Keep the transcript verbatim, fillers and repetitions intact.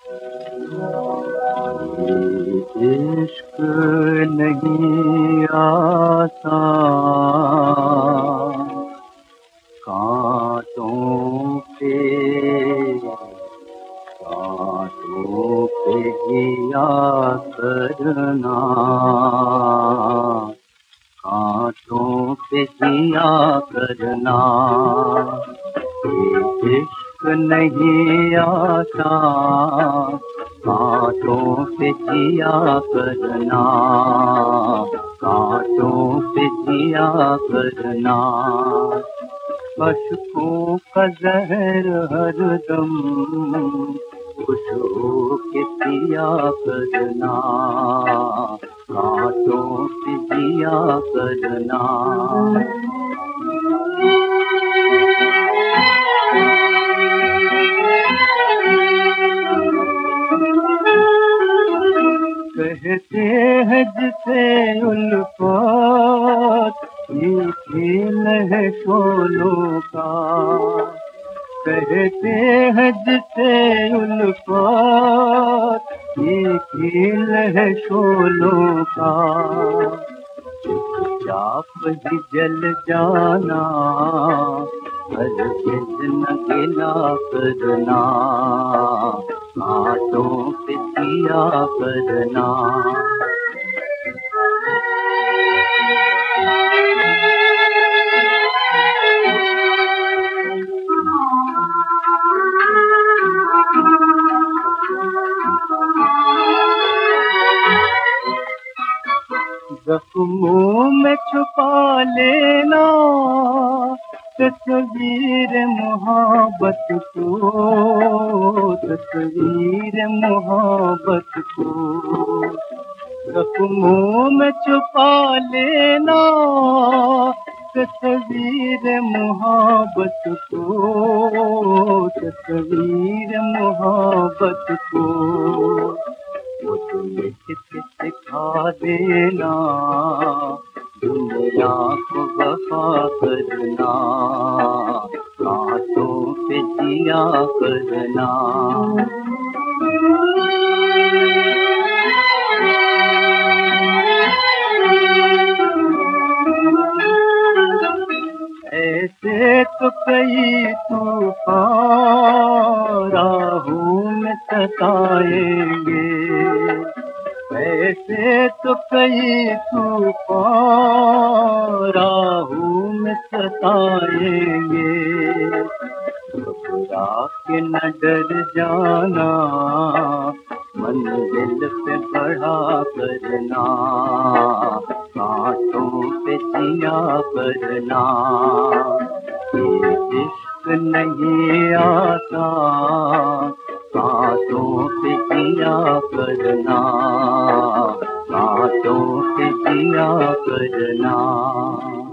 इश्क नहीं आता कांटों पे कांटों पे जिया करना, कांटों पे जिया करना। इश्क नहीं आता कांटों पे जिया करना, कांटों पे जिया करना। अश्कों का ज़हर हरदम खुशबू के पिया करना, कांटों पे जिया करना। कहते हैं जिसे उल्फत ये खेल है शोलों का, कहते हैं जिसे उल्फत ये खेल है शोलों का। चाप ही जल जाना हरगिज़ न गिला करना, कांटों पे जिया करना। ज़ख्मों में छुपा लेना तस्वीर मोहब्बत को, तस्वीर मोहब्बत को। ज़ख्मों में छुपा लेना तस्वीर मोहब्बत को, तस्वीर मोहब्बत को। वो तुम्हें किसे सिखा देना दुनिया को वफा करना, कांटों पे जिया करना। ऐसे तो कई तूफान राहों में सताएंगे, ऐसे तो कई तूफान राहों में सताएंगे। घबरा के न डर जाना मंजिल पे बढ़ा करना, कांटों पे जिया करना। ये इश्क नहीं आता कांटों पे जिया करना, कांटों पे जिया करना।